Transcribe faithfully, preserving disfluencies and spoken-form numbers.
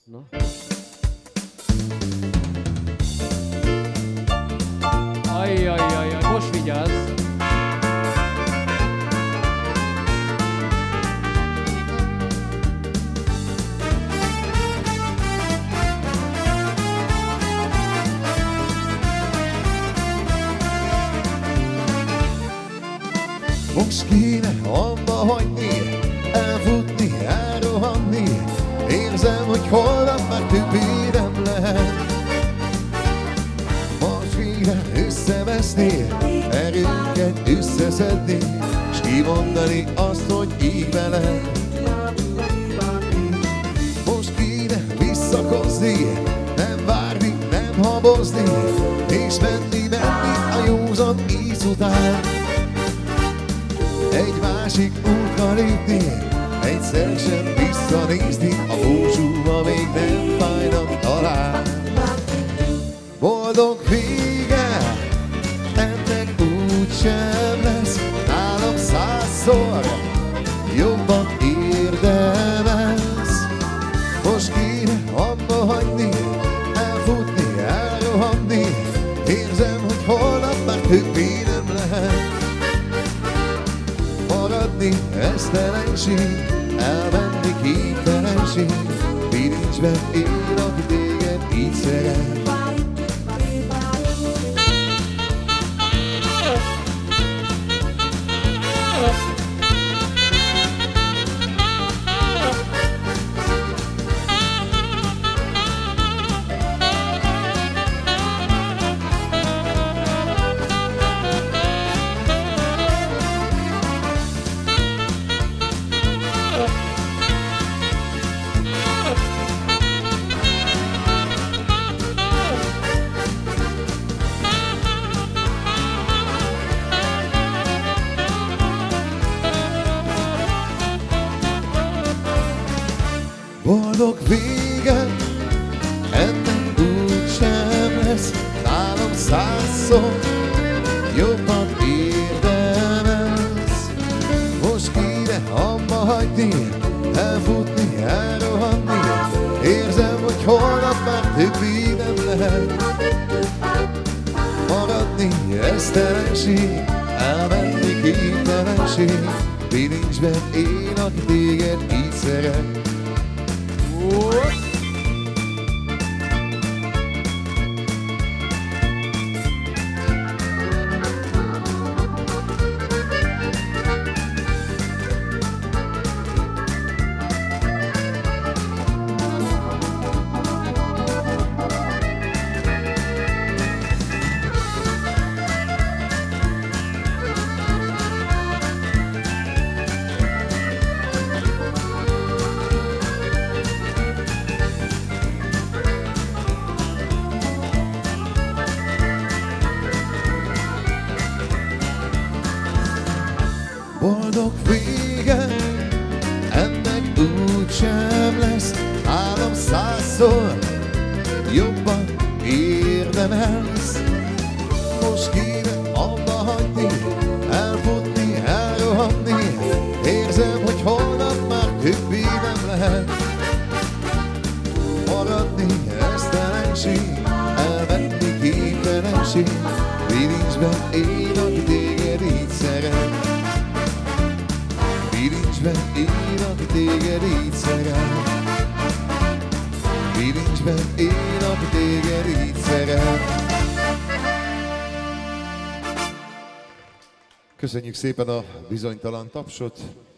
Na. Ajjajjajjaj, most vigyázz! Most kéne abba hagyni, elfutni, elrohanni. Érzem, hogy holnap már többé nem lehet. Most végre összeveszni, erőnket összeszedni, s kimondani azt, hogy így veled. Most kéne visszakozni, nem várni, nem habozni, és menni, menni a józan íz után. Egy másik útra lépni, egyszer sem visszanézni, a búcsúba még nem fájnak talán. Boldog vége, ennek úgysem lesz, nálam százszor jobban érdemelsz. Most kéne abba hagyni, elfutni, elrohanni, érzem, hogy holnap már többé nem lehet. Maradni esztelenség, elmenni képtelenség, bilincsben él, aki téged így szeret. Boldog vége, ennek úgysem lesz, nálam százszor jobban érdemelsz. Most kéne abba hagyni, elfutni, elrohanni, érzem, hogy holnap már többé nem lehet. Maradni esztelenség, elmenni képtelenség, bilincsben él, aki téged így szeret. Boldog vége, ennek úgysem lesz, nálam százszor jobban érdemelsz. Most kéne abba hagyni, elfutni, elrohanni, érzem, hogy holnap már többé nem lehet. Maradni esztelenség, elmenni képtelenség, bilincsben él, aki téged így szeret. Bilincsben él, aki téged így szeret. Bilincsben él, aki téged így szeret. Köszönjük szépen a bizonytalan tapsot.